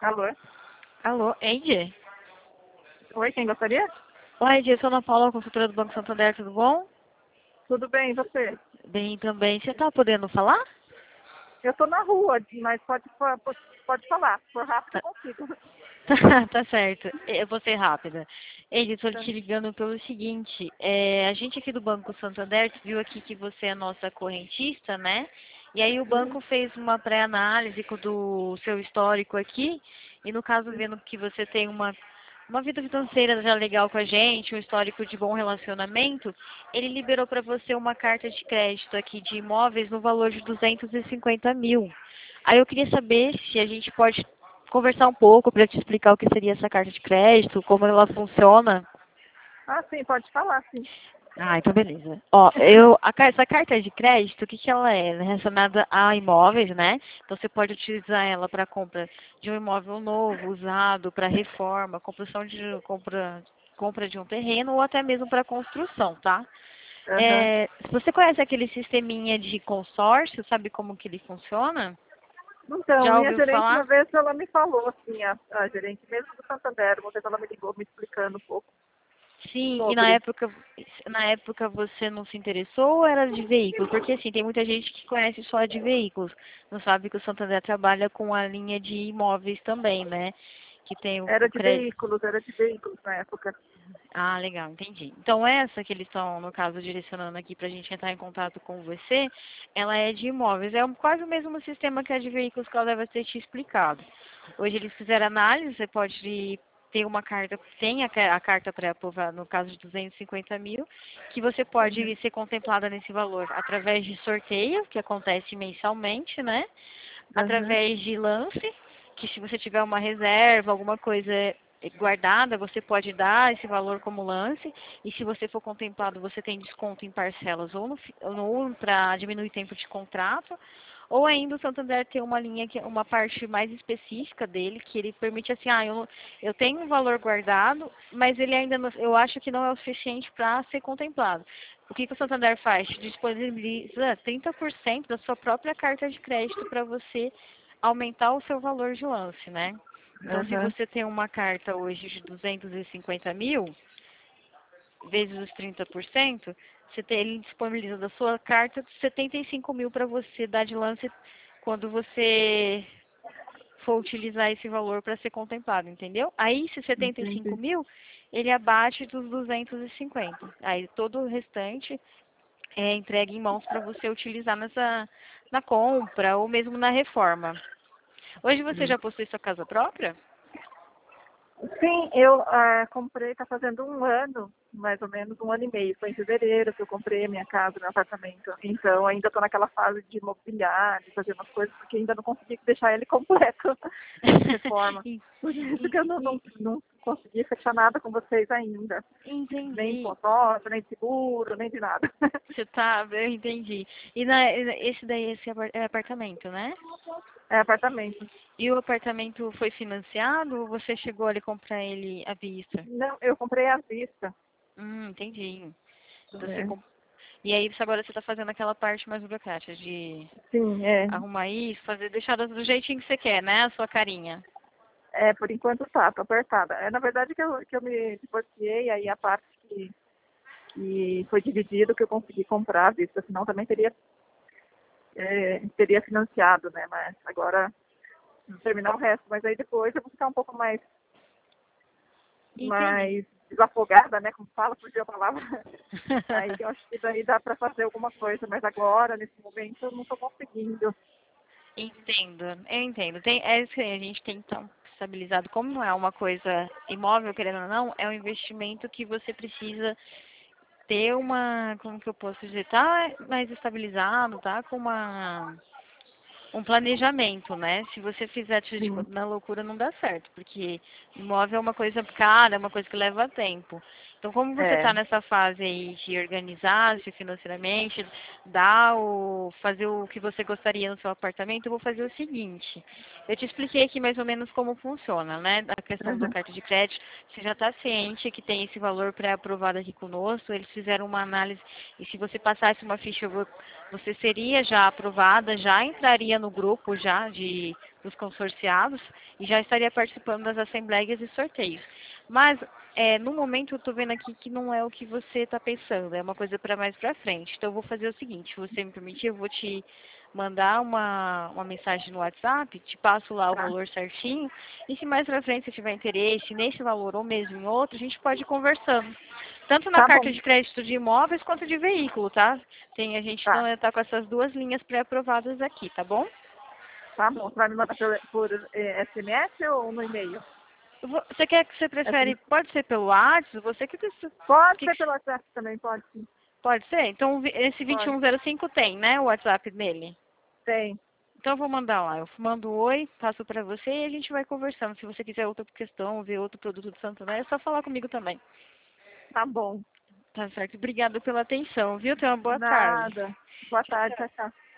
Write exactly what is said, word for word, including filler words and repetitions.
Alô? Alô, Andy? Oi, quem gostaria? Oi, Andy, eu sou a Ana Paula, consultora do Banco Santander, tudo bom? Tudo bem, e você? Bem também. Você tá podendo falar? Eu tô na rua, mas pode, pode, pode falar. Se for rápido, eu Tá, consigo. tá, tá certo. Eu vou ser rápida. Andy, estou Tá. te ligando pelo seguinte, é, a gente aqui do Banco Santander viu aqui que você é nossa correntista, né? E aí o Uhum, banco fez uma pré-análise co- do seu histórico aqui, e no caso vendo que você tem uma uma vida financeira já legal com a gente, um histórico de bom relacionamento, ele liberou para você uma carta de crédito aqui de imóveis no valor de duzentos e cinquenta mil. Aí eu queria saber se a gente pode conversar um pouco para te explicar o que seria essa carta de crédito, como ela funciona. Ah, sim, pode falar, sim. Ah, então beleza. Ó, eu, a, car- essa carta de crédito, o que que ela é? Ela é relacionada a imóveis, né? Então você pode utilizar ela para compra de um imóvel novo, usado, para reforma, construção de compra, compra de um terreno ou até mesmo para construção, tá? Aham. É, você conhece aquele sisteminha de consórcio? Sabe como que ele funciona? Então, Já minha ouviu gerente, uma falar? vez, ela me falou, assim, a, a gerente mesmo do Santander, uma vez ela me ligou me explicando um pouco Sim, e na sobre. época, na época você não se interessou ou era de veículos? Porque assim, tem muita gente que conhece só de veículos, não sabe que o Santander trabalha com a linha de imóveis também, né? Que tem o, Era o de crédito. veículos, era de veículos na época. Ah, legal, entendi. Então essa que eles estão, no caso, direcionando aqui para a gente entrar em contato com você, ela é de imóveis. É um- quase o mesmo sistema que a de veículos que ela deve ter te explicado. Hoje eles fizeram análise, você pode ter uma carta, tem a, ca- a carta pré-aprovada, no caso de duzentos e cinquenta mil, que você Uhum, pode ser contemplada nesse valor através de sorteio, que acontece mensalmente, né? uhum, Através de lance, que se você tiver uma reserva, alguma coisa guardada, você pode dar esse valor como lance, e se você for contemplado, você tem desconto em parcelas ou no, fi- ou para diminuir o tempo de contrato, ou ainda o Santander tem uma linha que é uma parte mais específica dele, que ele permite assim, ah, eu, eu tenho um valor guardado, mas ele ainda não, eu acho que não é o suficiente para ser contemplado. O que, que o Santander faz? Disponibiliza trinta por cento da sua própria carta de crédito para você aumentar o seu valor de lance, né? Então, se uhum. você tem uma carta hoje de duzentos e cinquenta mil, vezes os trinta por cento, você tem, ele disponibiliza da sua carta setenta e cinco mil para você dar de lance quando você for utilizar esse valor para ser contemplado, entendeu? Aí, esses setenta e cinco Entendi. mil, ele abate dos duzentos e cinquenta. Aí, todo o restante é entregue em mãos para você utilizar nessa, na compra ou mesmo na reforma. Hoje você já possui sua casa própria? Sim, eu ah, comprei, está fazendo um ano, mais ou menos um ano e meio. Foi em fevereiro que eu comprei a minha casa, meu apartamento. Então, ainda estou naquela fase de mobiliar, de fazer umas coisas, porque ainda não consegui deixar ele completo de reforma. E- Por isso que eu e- não, não, e- não consegui fechar nada com vocês ainda. Nem Entendi. consórcio, nem seguro, nem de nada. Você tá, eu entendi. E na, esse daí esse apar- é apartamento, né? É apartamento. E o apartamento foi financiado ou você chegou ali a comprar ele à vista? Não, eu comprei à vista. Hum, entendi. Então você É. comp... E aí você agora você está fazendo aquela parte mais burocrática de Sim, é. arrumar isso, fazer, deixar do jeitinho que você quer, né? A sua carinha. É, por enquanto tá, tô apertada. É, na verdade que eu, que eu me divorciei, aí a parte que que foi dividido que eu consegui comprar à vista, senão também teria, é, teria financiado, né? Mas agora vou terminar o resto, mas aí depois eu vou ficar um pouco mais, Entendi. mais desafogada, né? Como fala, fugiu a palavra. Aí eu acho que daí dá para fazer alguma coisa, mas agora, nesse momento, eu não estou conseguindo. Entendo, eu entendo. Tem, é isso aí, a gente tem então estabilizado. Como não é uma coisa imóvel, querendo ou não, é um investimento que você precisa ter uma, como que eu posso dizer, tá mais estabilizado, tá com uma um planejamento, né? Se você fizer tudo de Sim. conta na loucura, não dá certo, porque imóvel é uma coisa cara, é uma coisa que leva tempo. Então, como você É. está nessa fase aí de organizar-se financeiramente, dar o, fazer o que você gostaria no seu apartamento, eu vou fazer o seguinte. Eu te expliquei aqui mais ou menos como funciona, né? A questão da Uhum. carta de crédito. Você já está ciente que tem esse valor pré-aprovado aqui conosco. Eles fizeram uma análise e se você passasse uma ficha, você seria já aprovada, já entraria no grupo já de dos consorciados e já estaria participando das assembleias e sorteios. Mas, é, no momento, eu estou vendo aqui que não é o que você está pensando, é uma coisa para mais para frente. Então, eu vou fazer o seguinte, se você me permitir, eu vou te mandar uma, uma mensagem no WhatsApp, te passo lá o Tá, valor certinho, e se mais pra frente você tiver interesse nesse valor ou mesmo em outro, a gente pode ir conversando. Tanto na tá carta bom, de crédito de imóveis quanto de veículo, tá? Tem, a gente tá, está com essas duas linhas pré-aprovadas aqui, tá bom? tá bom. Você vai me mandar por, por eh, S M S ou no e-mail? Eu vou- Você quer que você prefere, S M S. pode ser pelo WhatsApp, você que, dec- Pode que, ser que pelo WhatsApp também, pode sim. pode ser? Então vi- esse vinte e Pode. um zero cinco tem, né, o WhatsApp dele? Tem. Então eu vou mandar lá. Eu mando um oi, passo pra você e a gente vai conversando. Se você quiser outra questão, ver outro produto do Santander, é só falar comigo também. Tá bom. Tá certo? Obrigada pela atenção, viu? Tenha uma boa tarde. Nada. Boa Tchau, tarde, tchau. tchau, tchau.